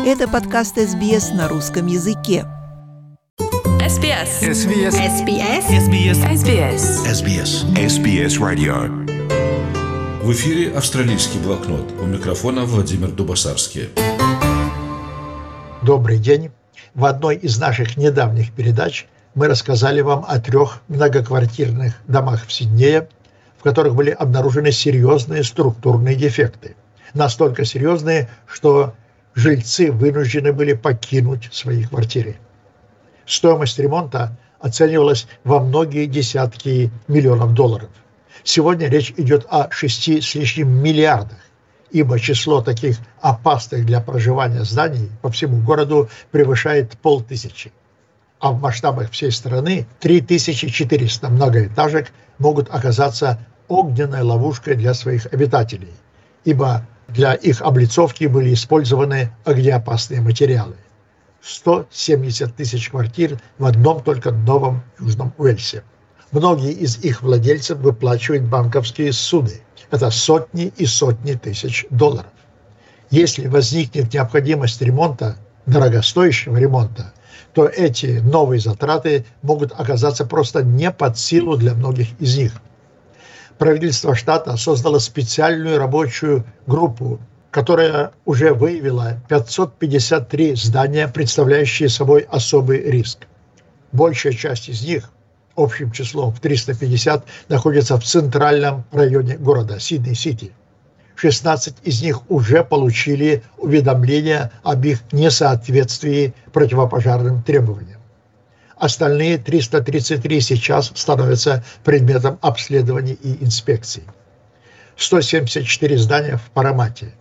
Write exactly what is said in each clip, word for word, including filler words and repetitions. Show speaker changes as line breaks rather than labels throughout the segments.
Это подкаст эс би эс на русском языке.
эс би эс.
эс би эс.
эс би эс. эс би эс. эс би эс.
эс би эс. эс би эс Radio.
В эфире «Австралийский блокнот». У микрофона Владимир Дубасарский.
Добрый день. В одной из наших недавних передач мы рассказали вам о трех многоквартирных домах в Сиднее, в которых были обнаружены серьезные структурные дефекты. Настолько серьезные, что жильцы вынуждены были покинуть свои квартиры. Стоимость ремонта оценивалась во многие десятки миллионов долларов. Сегодня речь идет о шести с лишним миллиардах, ибо число таких опасных для проживания зданий по всему городу превышает полтысячи. А в масштабах всей страны три тысячи четыреста многоэтажек могут оказаться огненной ловушкой для своих обитателей, ибо для их облицовки были использованы огнеопасные материалы. сто семьдесят тысяч квартир в одном только Новом Южном Уэльсе. Многие из их владельцев выплачивают банковские суды. Это сотни и сотни тысяч долларов. Если возникнет необходимость ремонта, дорогостоящего ремонта, то эти новые затраты могут оказаться просто не под силу для многих из них. Правительство штата создало специальную рабочую группу, которая уже выявила пятьсот пятьдесят три здания, представляющие собой особый риск. Большая часть из них, общим числом в триста пятьдесят, находится в центральном районе города Сидней-Сити. шестнадцать из них уже получили уведомления об их несоответствии противопожарным требованиям. Остальные триста тридцать три сейчас становятся предметом обследований и инспекций. сто семьдесят четыре здания в Парамате,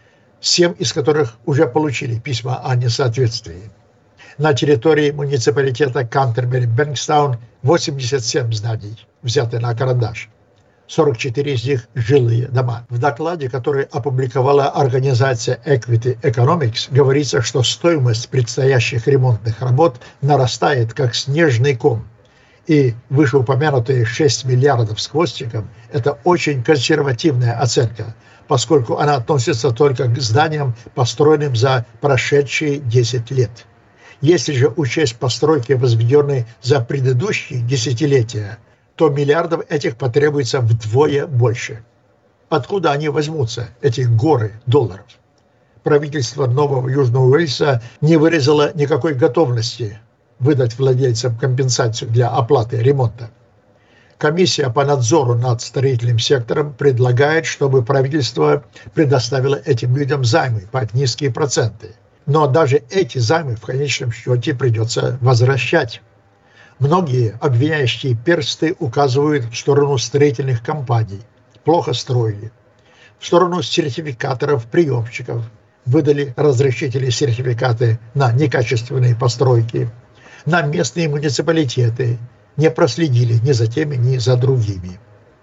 семь из которых уже получили письма о несоответствии. На территории муниципалитета Кантербери-Бэнкстаун восемьдесят семь зданий, взяты на карандаш. сорок четыре из них – жилые дома. В докладе, который опубликовала организация Equity Economics, говорится, что стоимость предстоящих ремонтных работ нарастает как снежный ком. И вышеупомянутые шесть миллиардов с хвостиком – это очень консервативная оценка, поскольку она относится только к зданиям, построенным за прошедшие десять лет. Если же учесть постройки, возведенные за предыдущие десятилетия, то миллиардов этих потребуется вдвое больше. Откуда они возьмутся, эти горы долларов? Правительство Нового Южного Уэльса не выразило никакой готовности выдать владельцам компенсацию для оплаты ремонта. Комиссия по надзору над строительным сектором предлагает, чтобы правительство предоставило этим людям займы под низкие проценты. Но даже эти займы в конечном счете придется возвращать. Многие обвиняющие персты указывают в сторону строительных компаний. Плохо строили. В сторону сертификаторов, приемщиков. Выдали разрешители сертификаты на некачественные постройки. На местные муниципалитеты. Не проследили ни за теми, ни за другими.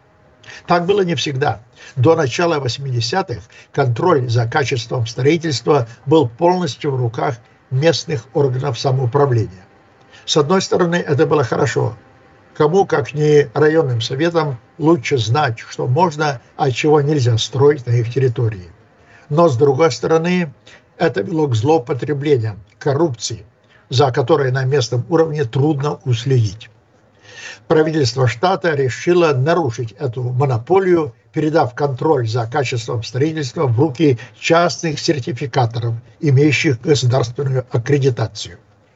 Так было не всегда. До начала восьмидесятых контроль за качеством строительства был полностью в руках местных органов самоуправления. С одной стороны, это было хорошо. Кому, как не районным советам, лучше знать, что можно, а чего нельзя строить на их территории. Но с другой стороны, это вело к злоупотреблениям, коррупции, за которой на местном уровне трудно уследить. Правительство штата решило нарушить эту монополию, передав контроль за качеством строительства в руки частных сертификаторов, имеющих государственную аккредитацию.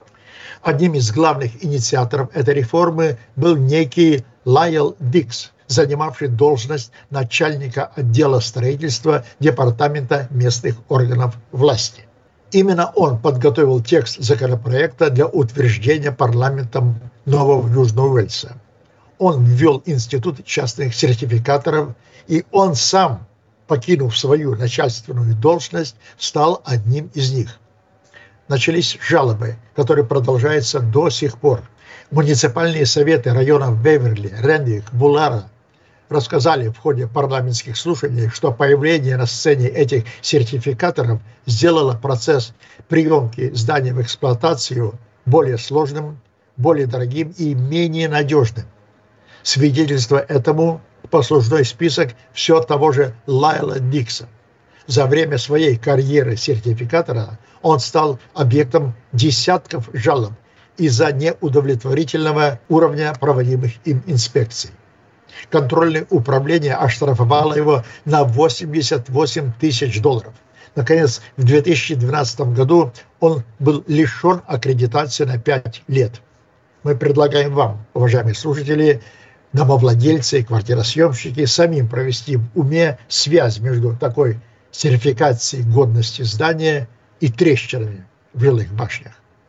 Одним из главных инициаторов этой реформы был некий Лайл Дикс, занимавший должность начальника отдела строительства Департамента местных органов власти. Именно он подготовил текст законопроекта для утверждения парламентом Нового Южного Уэльса. Он ввел институт частных сертификаторов, и он сам, покинув свою начальственную должность, стал одним из них. Начались жалобы, которые продолжаются до сих пор. Муниципальные советы районов Беверли, Рендвик, Булара рассказали в ходе парламентских слушаний, что появление на сцене этих сертификаторов сделало процесс приемки зданий в эксплуатацию более сложным, более дорогим и менее надежным. Свидетельство этому послужной список все того же Лайла Дикса. За время своей карьеры сертификатора Он стал объектом десятков жалоб из-за неудовлетворительного уровня проводимых им инспекций. Контрольное управление оштрафовало его на восемьдесят восемь тысяч долларов. Наконец, в две тысячи двенадцатом году он был лишен аккредитации на пять лет. Мы предлагаем вам, уважаемые слушатели, домовладельцы и квартиросъемщики, самим провести в уме связь между такой сертификацией годности здания и трещинами в жилых башнях.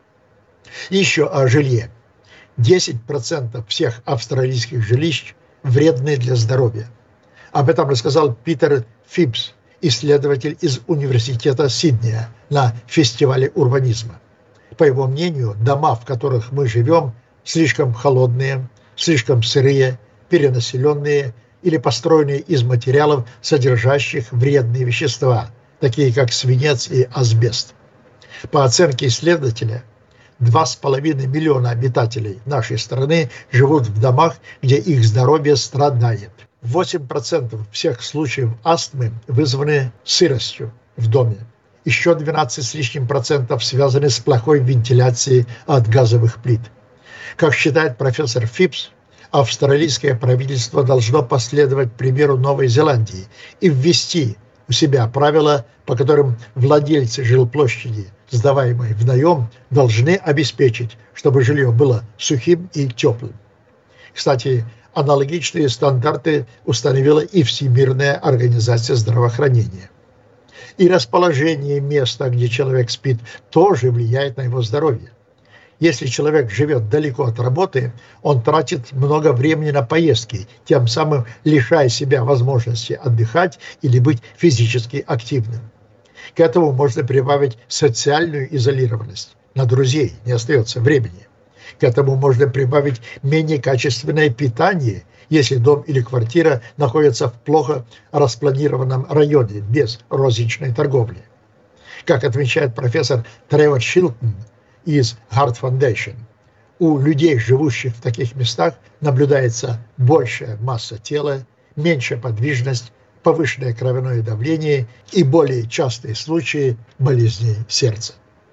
И еще о жилье. десять процентов всех австралийских жилищ вредны для здоровья. Об этом рассказал Питер Фипс, исследователь из университета Сиднея на фестивале урбанизма. По его мнению, дома, в которых мы живем, слишком холодные, слишком сырые, перенаселенные или построенные из материалов, содержащих вредные вещества, такие как свинец и асбест. По оценке исследователя, два с половиной миллиона обитателей нашей страны живут в домах, где их здоровье страдает. восемь процентов всех случаев астмы вызваны сыростью в доме. Еще двенадцать с лишним процентов связаны с плохой вентиляцией от газовых плит. Как считает профессор Фипс, австралийское правительство должно последовать примеру Новой Зеландии и ввести у себя правила, по которым владельцы жилплощади, сдаваемой в наем, должны обеспечить, чтобы жилье было сухим и теплым. Кстати, аналогичные стандарты установила и Всемирная организация здравоохранения. И расположение места, где человек спит, тоже влияет на его здоровье. Если человек живет далеко от работы, он тратит много времени на поездки, тем самым лишая себя возможности отдыхать или быть физически активным. К этому можно прибавить социальную изолированность. На друзей не остается времени. К этому можно прибавить менее качественное питание, если дом или квартира находятся в плохо распланированном районе, без розничной торговли. Как отмечает профессор Тревор Шилтон из Heart Foundation, у людей, живущих в таких местах, наблюдается большая масса тела, меньшая подвижность, повышенное кровяное давление и более частые случаи болезней сердца.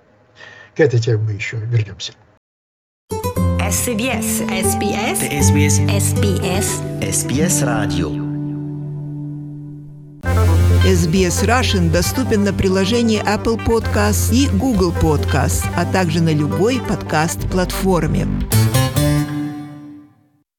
К этой теме мы еще вернемся.
эс би эс. эс би эс.
эс би эс.
эс би эс.
эс би эс радио.
эс би эс Russian доступен на приложении Apple Podcasts и Google Podcasts, а также на любой подкаст-платформе.